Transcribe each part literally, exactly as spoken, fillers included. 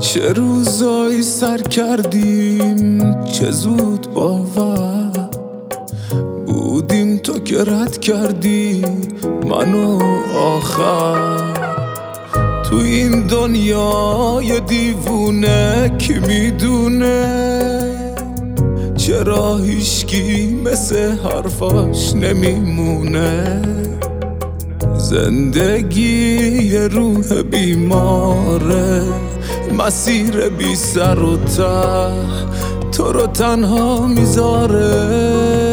چه روزایی سر کردیم چه زود باور بودیم تو که رد کردی منو آخر تو این دنیای دیوونه کی میدونه چرا هیچکی مثل حرفاش نمیمونه زندگی یه روح بیماره مسیر بی سر و ته تو رو تنها میذاره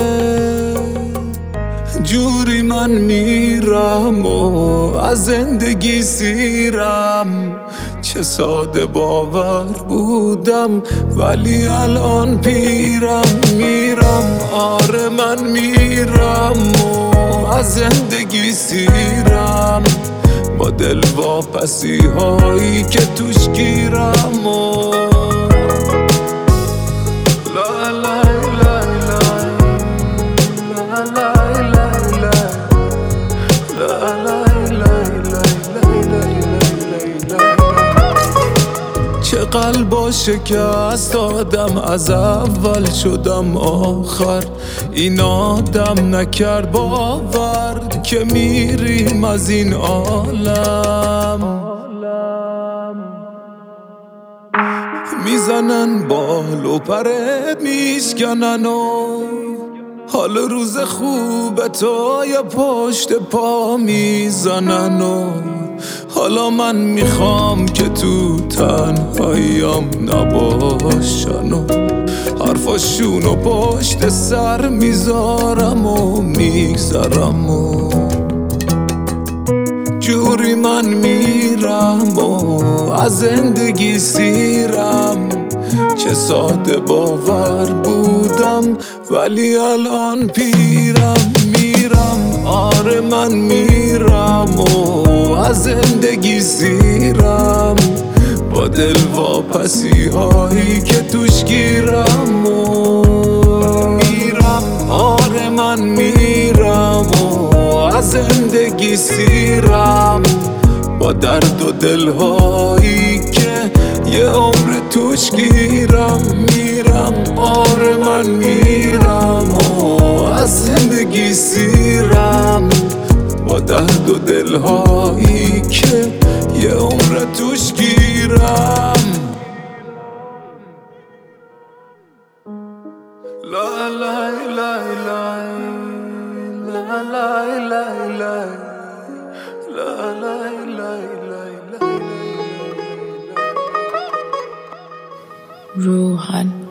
جوری من میرم و از زندگی سیرم چه ساده باور بودم ولی الان پیرم میرم آره من میرم و از زندگی سیرم با دل واپسی هایی که توش گیرم و لا لا لا لا لا لا چه قلبا شکست دادم از اول شدم آخر این آدم نکرد باور که میریم از این عالم میزنن بال و پرت میشکنن و حال روز خوب تو یا پشت پا میزنن و حالا من میخوام که تو تنهاییم نباشن و حرفاشون و پشت سر میذارم و میگذرم و جوری من میرم و از زندگی سیرم چه ساده باور بودم ولی الان پیرم میرم آره من میرم و از زندگی سیرم با دل واپسی هایی که توش گیرم و میرم آره من میرم و از زندگی سیرم با درد و دل هایی که یه عمر توش گیرم میرم آره من میرم و از زندگی سیرم با درد و دل هایی که یه عمر توش گیرم لا لا لا لا لا لا لا لا لا لا روحان